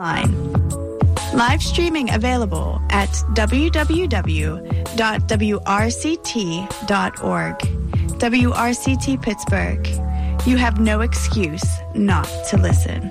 Live streaming available at www.wrct.org. WRCT Pittsburgh. You have no excuse not to listen.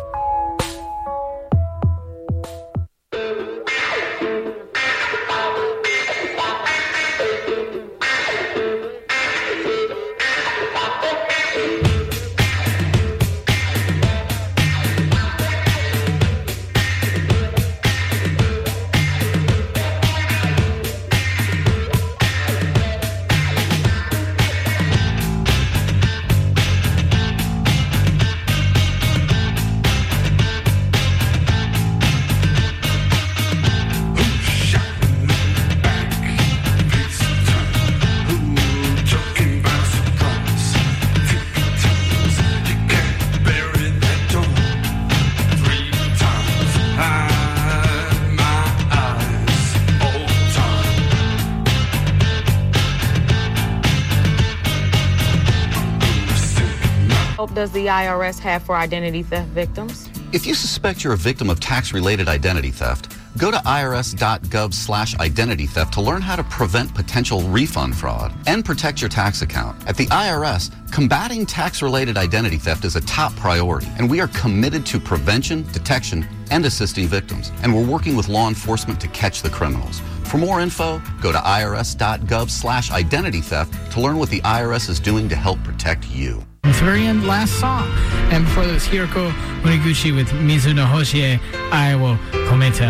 Does the IRS have for identity theft victims? If you suspect you're a victim of tax-related identity theft, go to irs.gov/identity theft to learn how to prevent potential refund fraud and protect your tax account. At the IRS, combating tax-related identity theft is a top priority, and we are committed to prevention, detection, and assisting victims. And we're working with law enforcement to catch the criminals. For more info, go to irs.gov/identity theft to learn what the IRS is doing to help protect you. It's the very end, last song. And before this, Hiroko Uniguchi with Mizuno Hoshie, I will komete.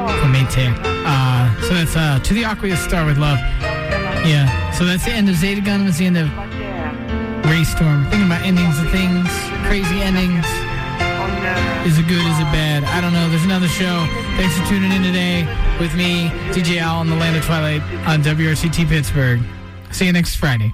So that's To the Aqua Star with Love. Yeah, so that's the end of Zeta Gun. It's the end of Raystorm. Thinking about endings of things, crazy endings. Is it good, is it bad? I don't know. There's another show. Thanks for tuning in today with me, DJ Al, on the Land of Twilight on WRCT Pittsburgh. See you next Friday.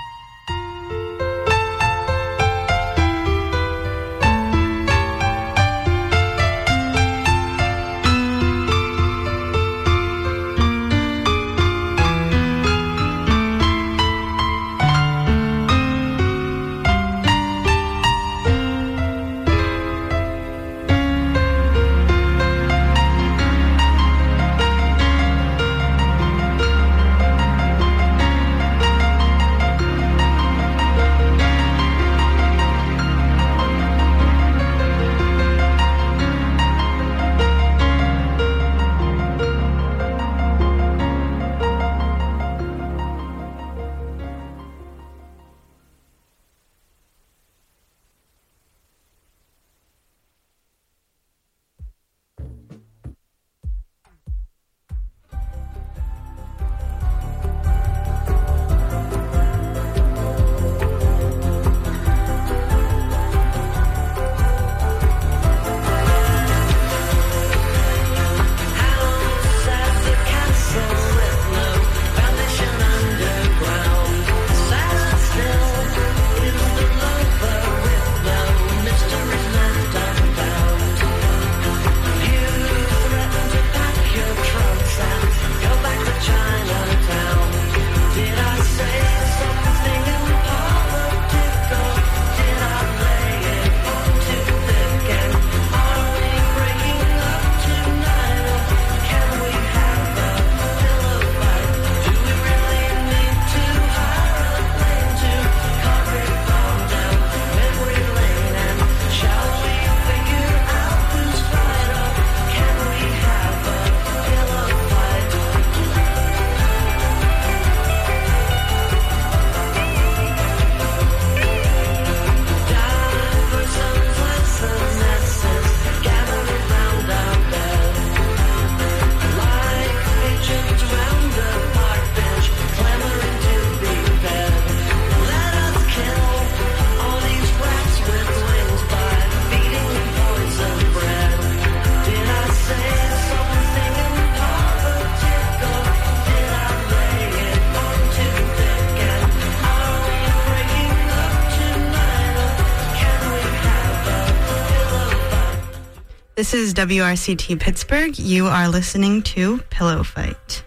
This is WRCT Pittsburgh. You are listening to Pillow Fight.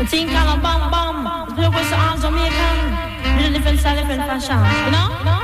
think I'm a bum bum. Look what's all Jamaican. Little different style, different fashion. You know?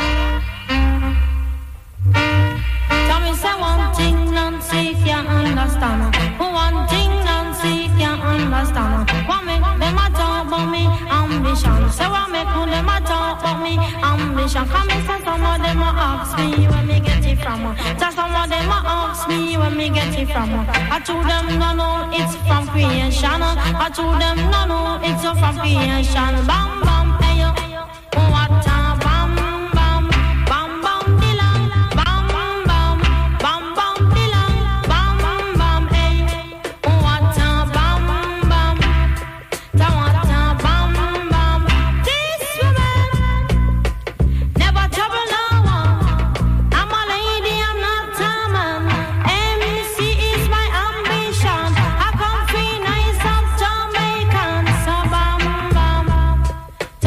Tell me say one thing Nancy can't understand. One thing Nancy can't understand. What make them a talk about me ambition? Say what make them a talk about me ambition? Come and say some of them a ask me where me get it from. Say some of them a ask me where me get it from. I told them no, it's from creation. I told them no, it's from creation. Bam bam, hey yo, what a bam bam, bam bam dilang, bam bam, bam bam dilang, bam bam, hey, what a bam bam, ta what a bam bam. This woman never trouble no one. I'm a lady, I'm not a man. MC is my ambition. I come free nice of Jamaican, so bam bam.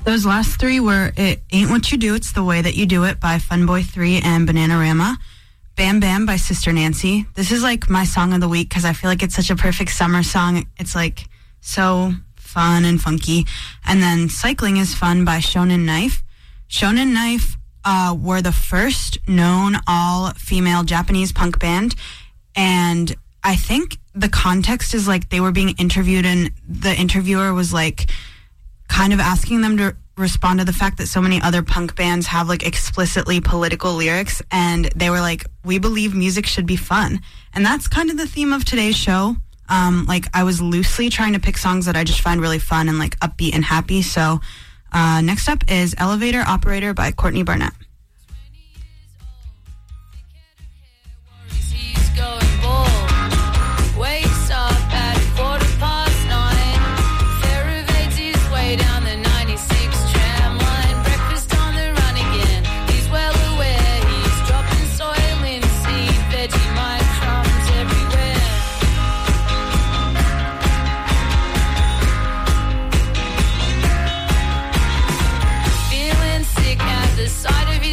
Those last three were It Ain't What You Do, It's the Way That You Do It by Funboy 3 and Bananarama. Bam Bam by Sister Nancy. This is like my song of the week because I feel like it's such a perfect summer song. It's like so fun and funky. And then Cycling is Fun by Shonen Knife. Shonen Knife were the first known all-female Japanese punk band. And I think the context is like they were being interviewed and the interviewer was like kind of asking them to respond to the fact that so many other punk bands have like explicitly political lyrics, and they were like, we believe music should be fun. And that's kind of the theme of today's show. Like I was loosely trying to pick songs that I just find really fun and like upbeat and happy. So next up is Elevator Operator by Courtney Barnett. Side of you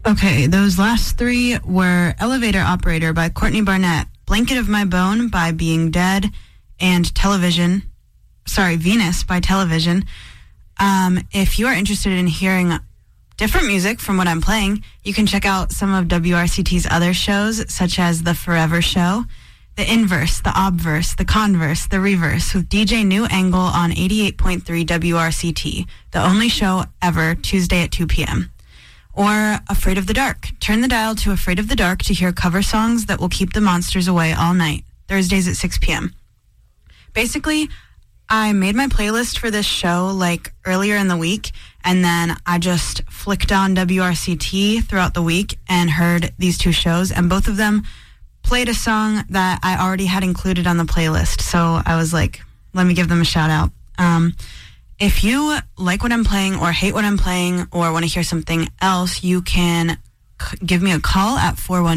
Okay, those last three were Elevator Operator by Courtney Barnett, Blanket of My Bone by Being Dead, and Venus by Television. If you are interested in hearing different music from what I'm playing, you can check out some of WRCT's other shows, such as The Forever Show, The Inverse, The Obverse, The Converse, The Reverse, with DJ New Angle on 88.3 WRCT, the only show ever, Tuesday at 2 p.m. Or Afraid of the Dark. Turn the dial to Afraid of the Dark to hear cover songs that will keep the monsters away all night, Thursdays at 6 p.m. Basically, I made my playlist for this show like earlier in the week, and then I just flicked on WRCT throughout the week and heard these two shows, and both of them played a song that I already had included on the playlist. So I was like, let me give them a shout out. If you like what I'm playing or hate what I'm playing or want to hear something else, you can give me a call at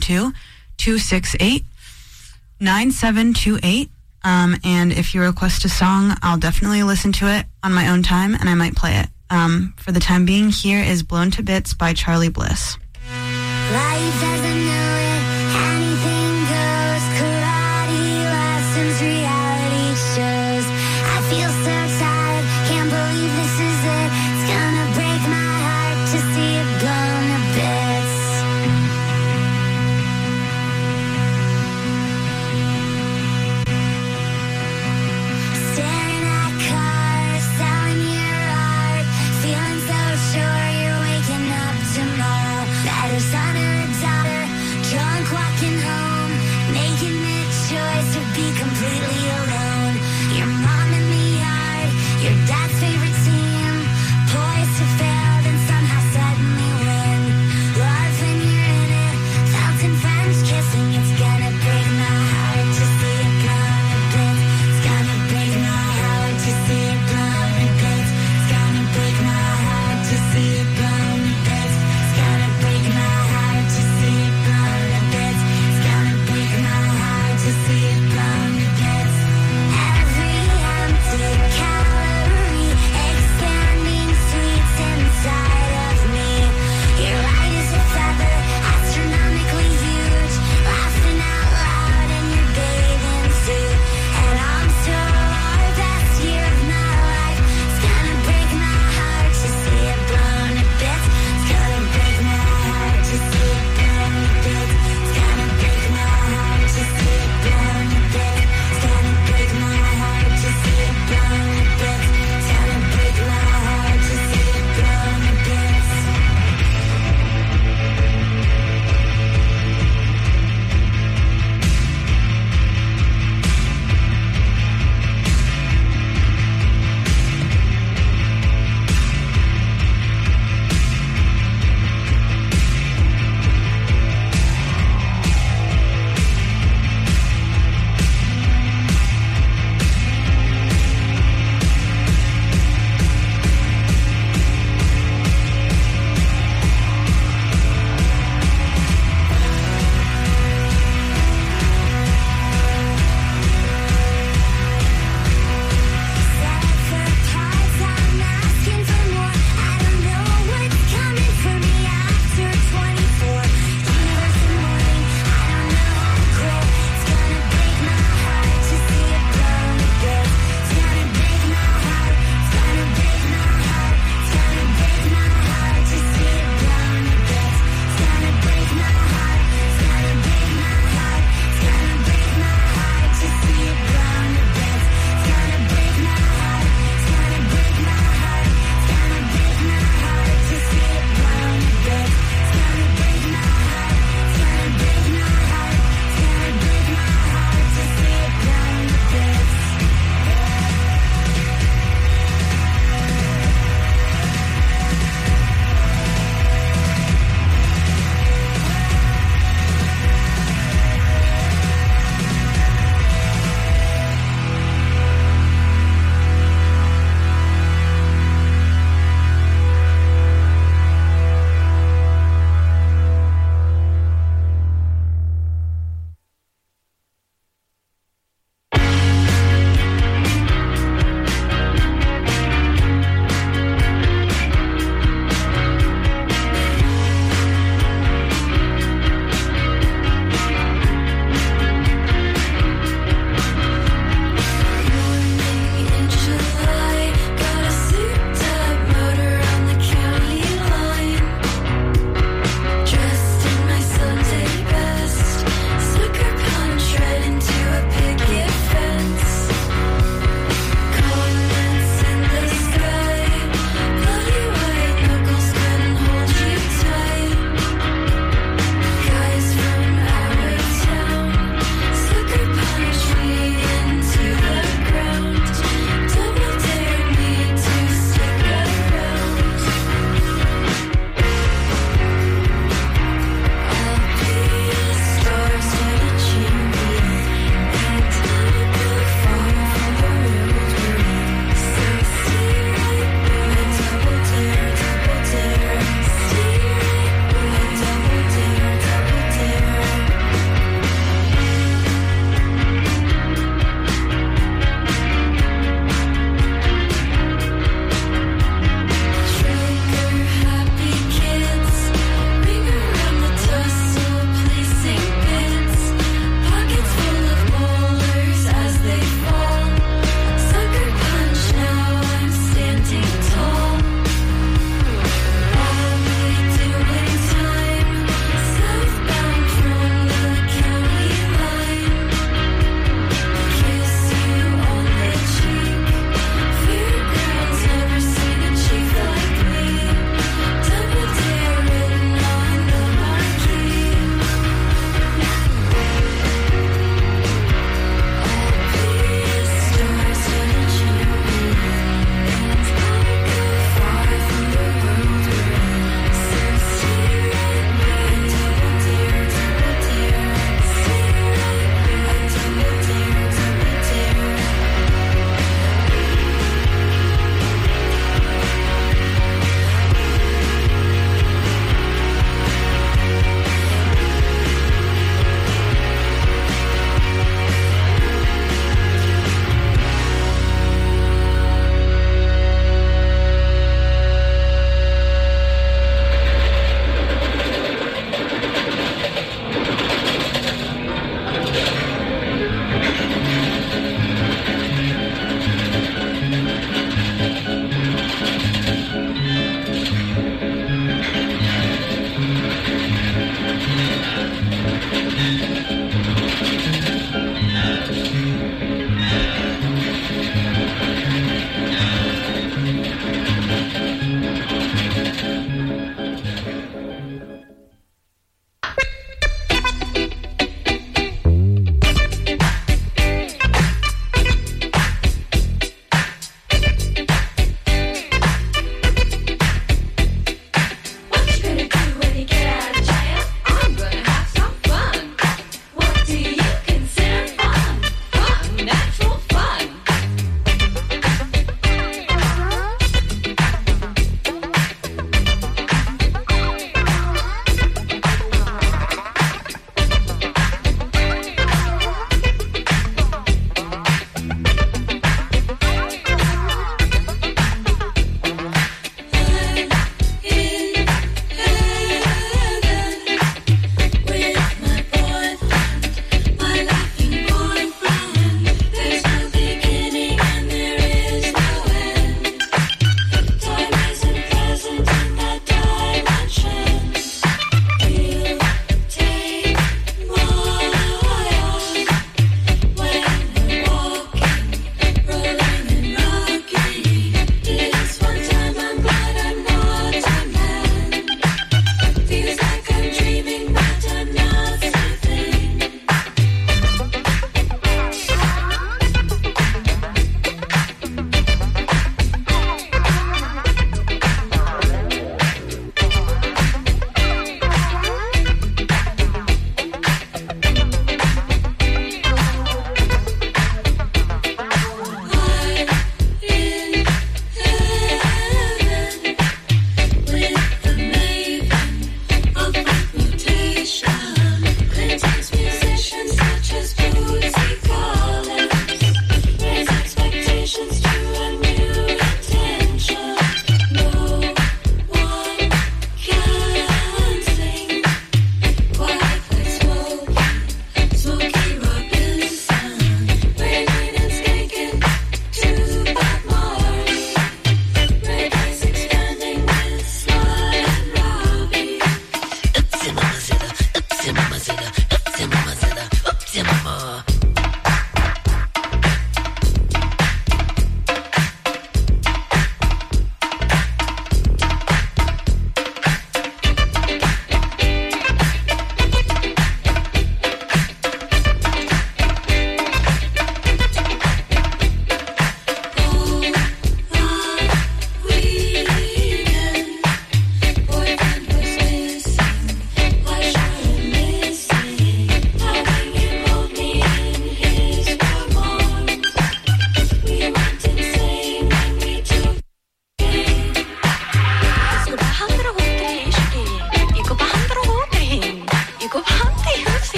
412-268-9728. And if you request a song, I'll definitely listen to it on my own time, and I might play it. For the time being, here is Blown to Bits by Charlie Bliss. Life as I know it, anything goes. Karate lessons, reality shows. I feel so tired, can't believe this is it. It's gonna break my heart to see it blown to bits. Staring at cars, selling your art, feeling so sure you're waking up tomorrow. Better son or daughter, drunk walking home.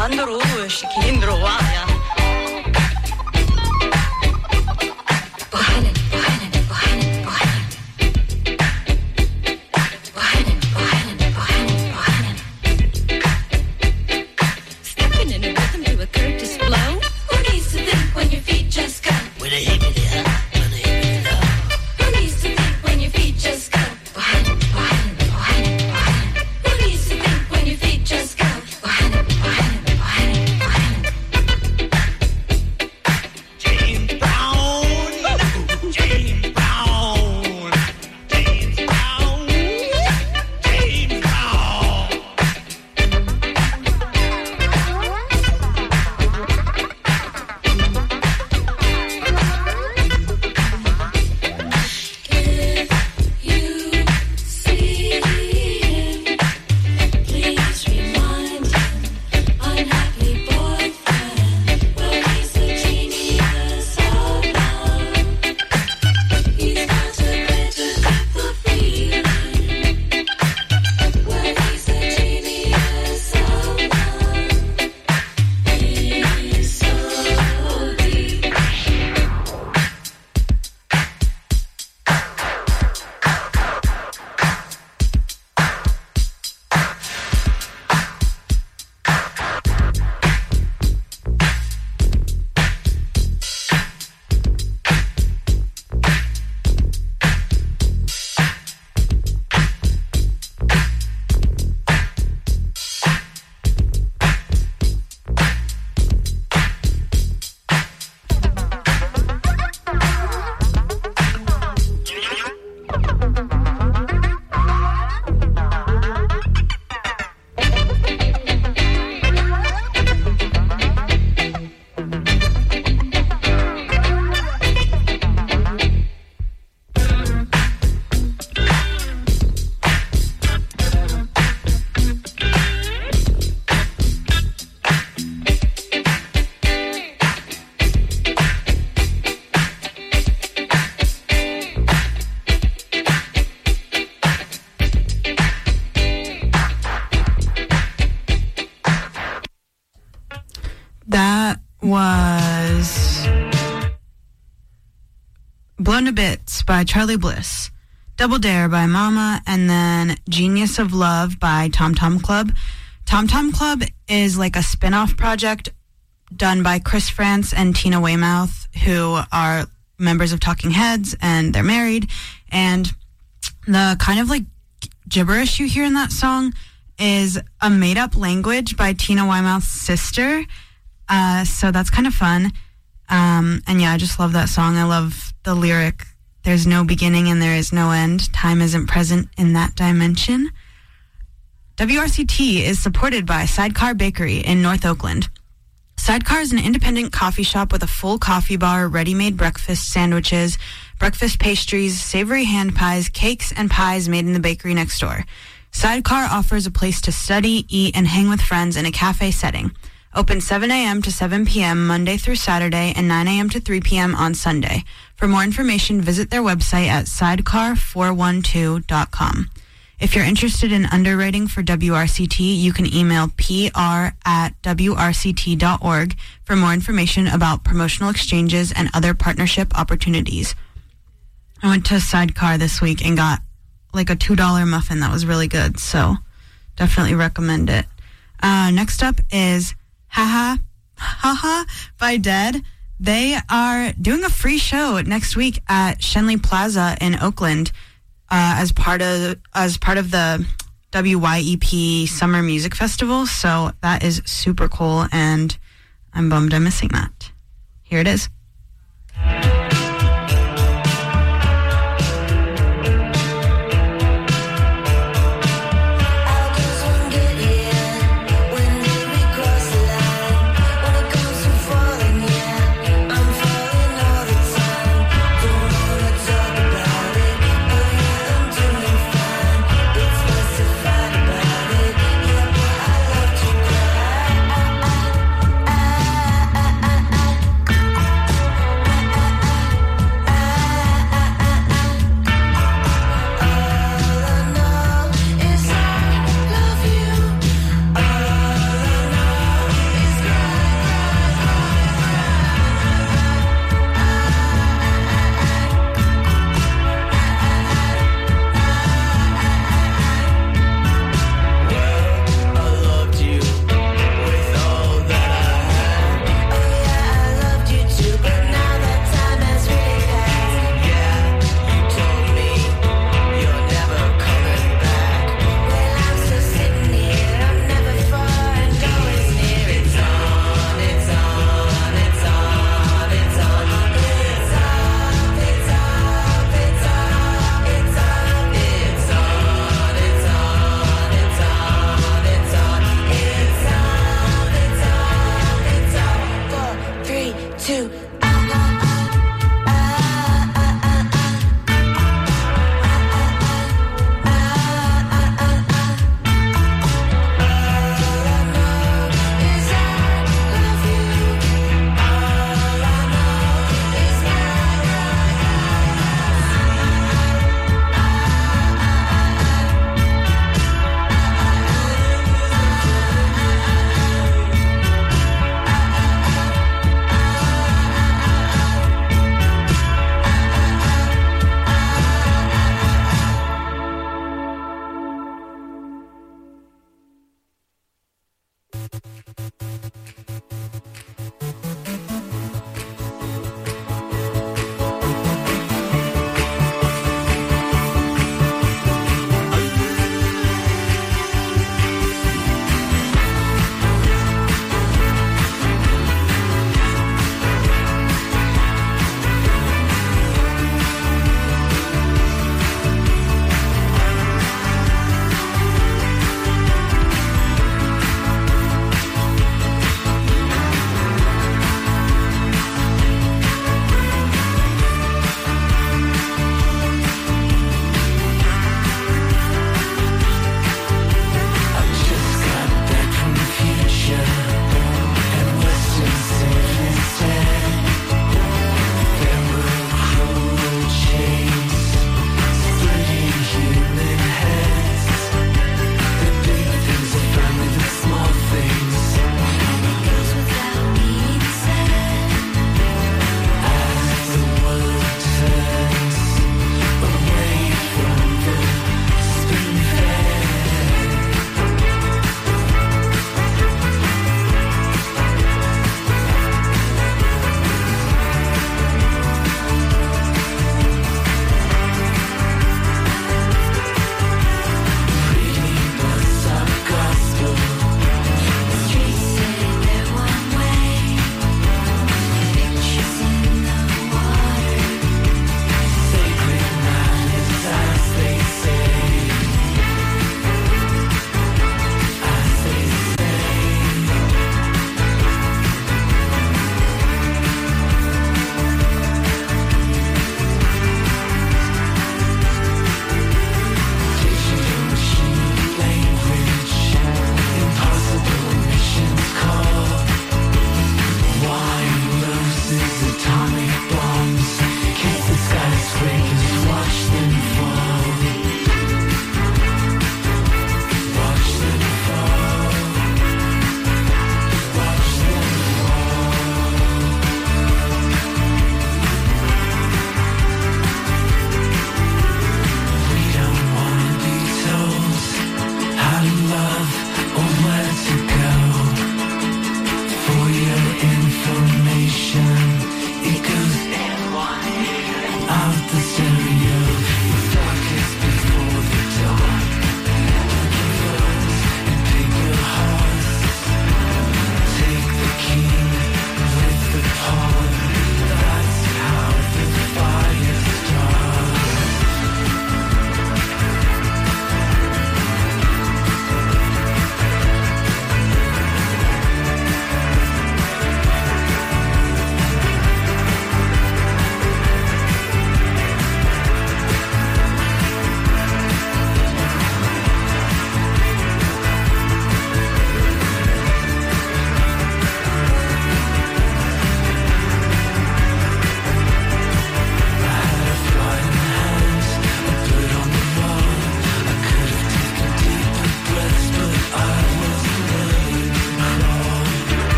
Handro, Shikindro, Waya. Stepping in a rhythm to a Curtis blow. Who needs to think when your feet just go? With a hippity up, with a hippity up. Who needs to think when your feet just go? Behind it, behind it, behind it, behind it. Who needs to think when your feet just go? Behind it, behind it, behind it, behind it. James Brown, James Brown, James Brown, James Brown. You see him, please remind him, unhappy boyfriend. Well, he's a genius of love. He's got a better grip of feeling. Well, he's a genius of love. He's so deep. That was Blown to Bits by Charlie Bliss, Double Dare by Mama, and then Genius of Love by Tom Tom Club. Tom Tom Club is like a spin-off project done by Chris France and Tina Weymouth, who are members of Talking Heads, and they're married. And the kind of like gibberish you hear in that song is a made-up language by Tina Weymouth's sister. So that's kind of fun. And yeah, I just love that song. I love the lyric, "There's no beginning and there is no end. Time isn't present in that dimension." WRCT is supported by Sidecar Bakery in North Oakland. Sidecar is an independent coffee shop with a full coffee bar, ready-made breakfast sandwiches, breakfast pastries, savory hand pies, cakes, and pies made in the bakery next door. Sidecar offers a place to study, eat, and hang with friends in a cafe setting. Open 7 a.m. to 7 p.m. Monday through Saturday and 9 a.m. to 3 p.m. on Sunday. For more information, visit their website at sidecar412.com. If you're interested in underwriting for WRCT, you can email pr@wrct.org for more information about promotional exchanges and other partnership opportunities. I went to Sidecar this week and got like a $2 muffin that was really good, so definitely recommend it. Next up is Haha by Dead. They are doing a free show next week at Shenley Plaza in Oakland as part of the WYEP Summer Music Festival. So that is super cool, and I'm bummed I'm missing that. Here it is. I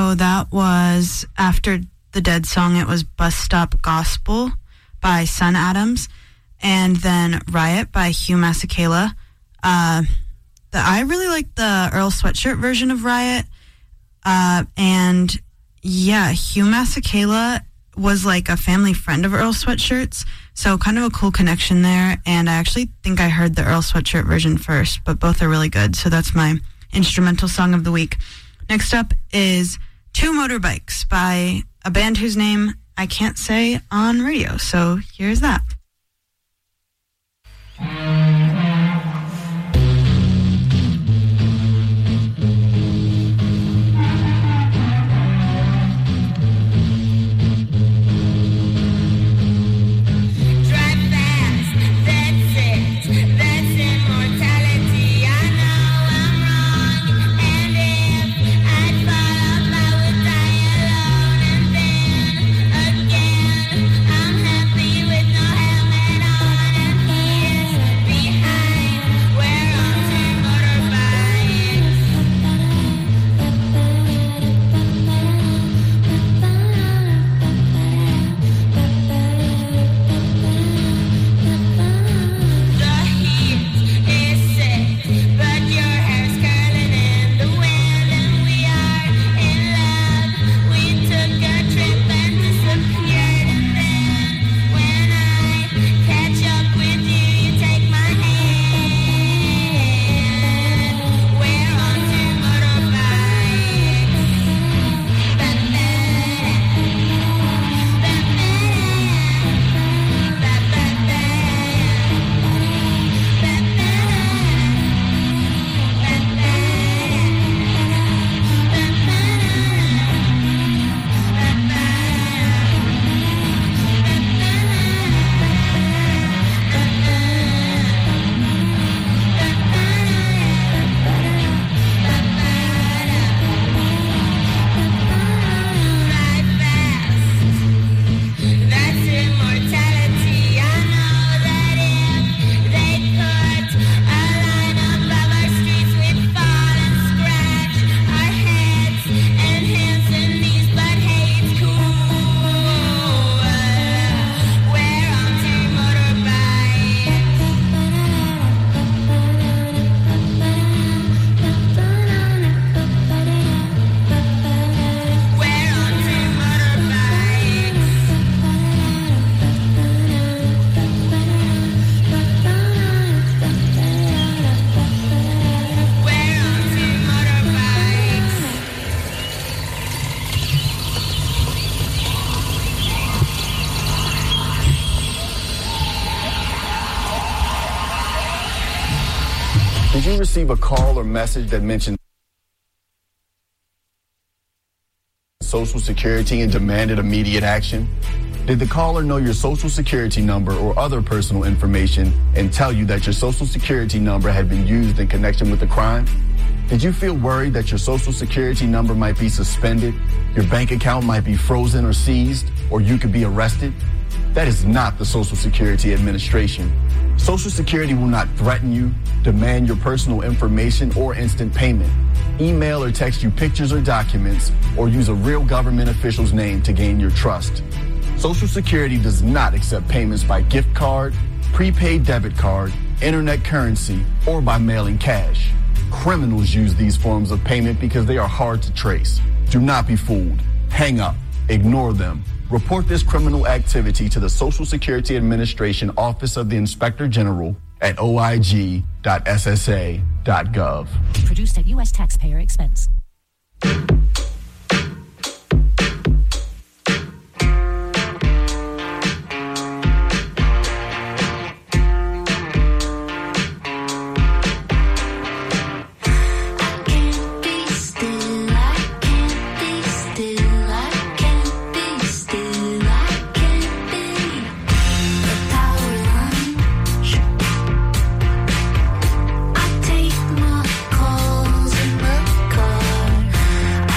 So that was after the Dead song. It was Bus Stop Gospel by Sun Adams, and then Riot by Hugh Masekela. I really like the Earl Sweatshirt version of Riot. And yeah, Hugh Masekela was like a family friend of Earl Sweatshirt's, so kind of a cool connection there. And I actually think I heard the Earl Sweatshirt version first, but both are really good. So that's my instrumental song of the week. Next up is Two Motorbikes by a band whose name I can't say on radio. So here's that. Did you receive a call or message that mentioned Social Security and demanded immediate action? Did the caller know your Social Security number or other personal information and tell you that your Social Security number had been used in connection with the crime? Did you feel worried that your Social Security number might be suspended, your bank account might be frozen or seized, or you could be arrested? That is not the Social Security Administration. Social Security will not threaten you, demand your personal information or instant payment, email or text you pictures or documents, or use a real government official's name to gain your trust. Social Security does not accept payments by gift card, prepaid debit card, internet currency, or by mailing cash. Criminals use these forms of payment because they are hard to trace. Do not be fooled. Hang up. Ignore them. Report this criminal activity to the Social Security Administration Office of the Inspector General at oig.ssa.gov. Produced at U.S. taxpayer expense. I take my calls in the car.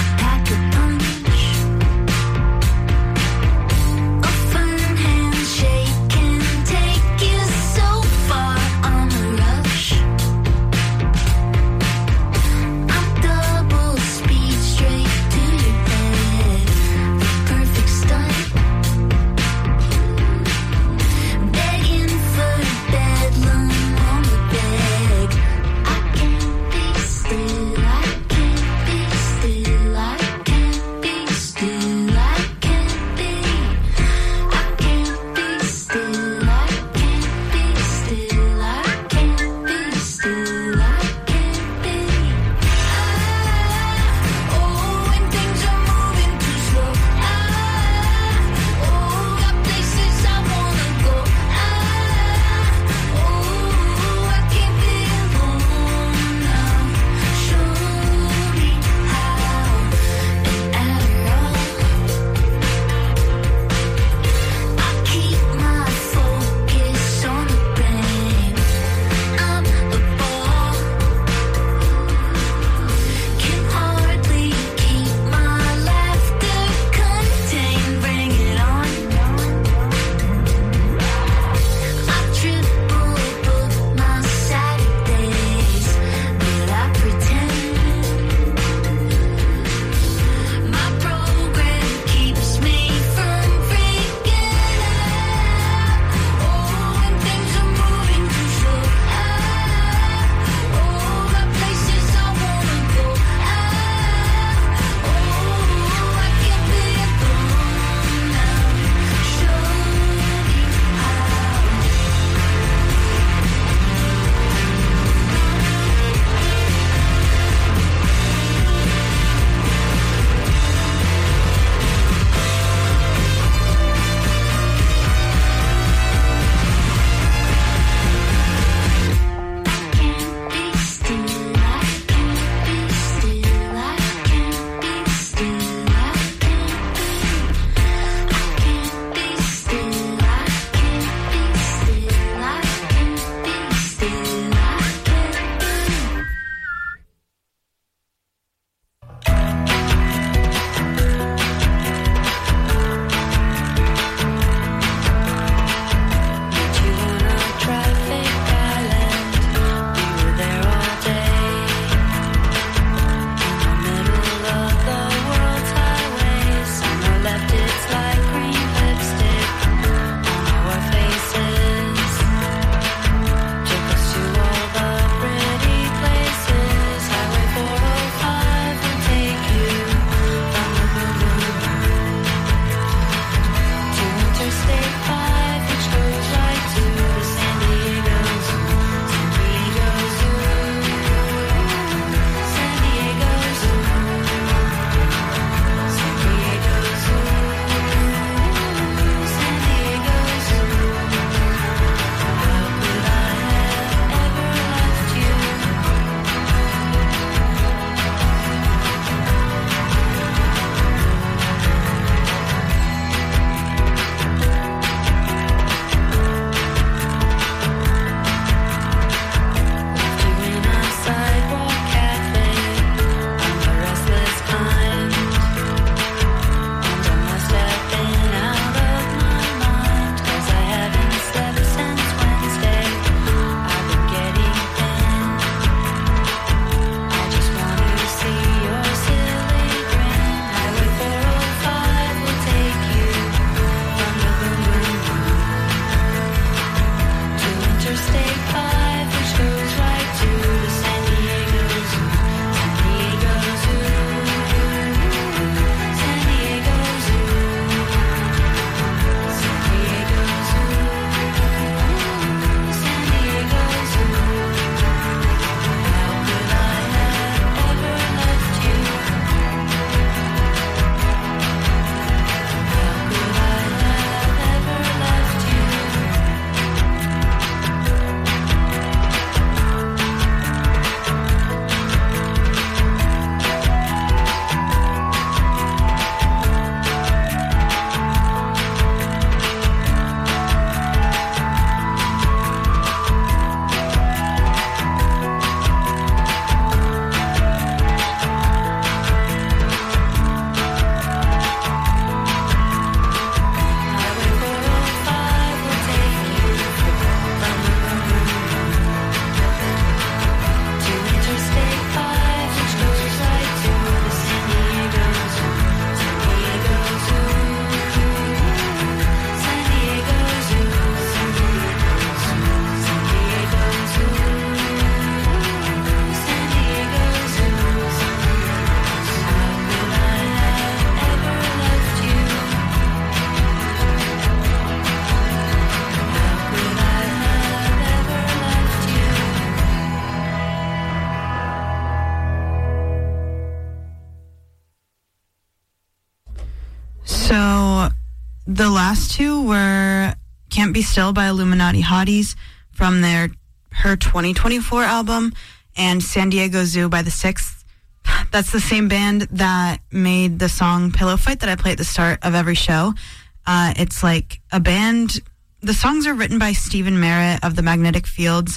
The last two were Can't Be Still by Illuminati Hotties from her 2024 album, and San Diego Zoo by The Sixth. That's the same band that made the song Pillow Fight that I play at the start of every show. It's like a band. The songs are written by Stephen Merritt of the Magnetic Fields,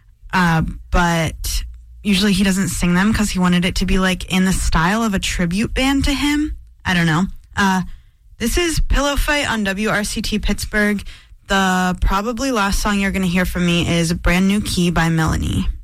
but usually he doesn't sing them because he wanted it to be like in the style of a tribute band to him. I don't know. This is Pillow Fight on WRCT Pittsburgh. The probably last song you're going to hear from me is Brand New Key by Melanie.